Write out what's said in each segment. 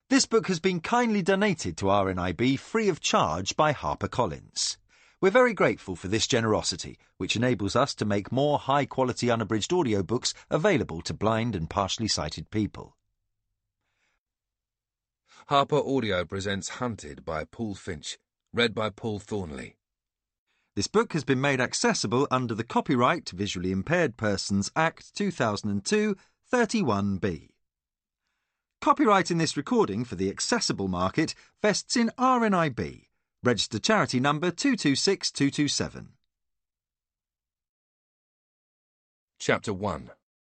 This book has been kindly donated to RNIB free of charge by HarperCollins. We're very grateful for this generosity, which enables us to make more high-quality unabridged audiobooks available to blind and partially sighted people. Harper Audio presents Hunted by Paul Finch, read by Paul Thornley. This book has been made accessible under the Copyright Visually Impaired Persons Act 2002, 31B. Copyright in this recording for the accessible market vests in RNIB, registered charity number 226227. Chapter 1.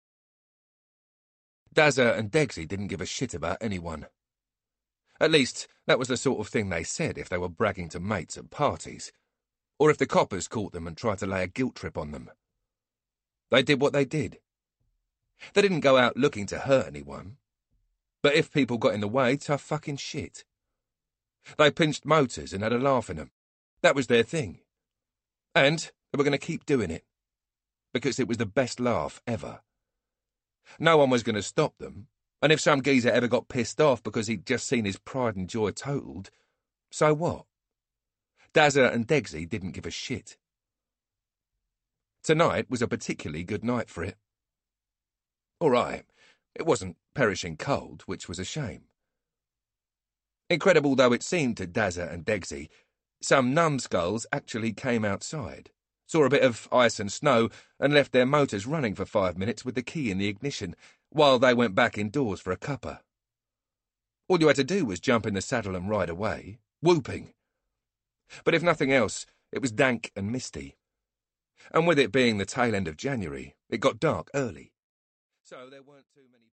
Dazza and Degsy didn't give a shit about anyone. At least, that was the sort of thing they said if they were bragging to mates at parties, or if the coppers caught them and tried to lay a guilt trip on them. They did what they did. They didn't go out looking to hurt anyone. But if people got in the way, tough fucking shit. They pinched motors and had a laugh in them. That was their thing. And they were going to keep doing it. Because it was the best laugh ever. No one was going to stop them, and if some geezer ever got pissed off because he'd just seen his pride and joy totaled, so what? Dazza and Degsy didn't give a shit. Tonight was a particularly good night for it. All right, it wasn't perishing cold, which was a shame. Incredible though it seemed to Dazza and Degsy, some numbskulls actually came outside, saw a bit of ice and snow, and left their motors running for 5 minutes with the key in the ignition, while they went back indoors for a cuppa. All you had to do was jump in the saddle and ride away, whooping. But if nothing else, it was dank and misty. And with it being the tail end of January, it got dark early. So there weren't too many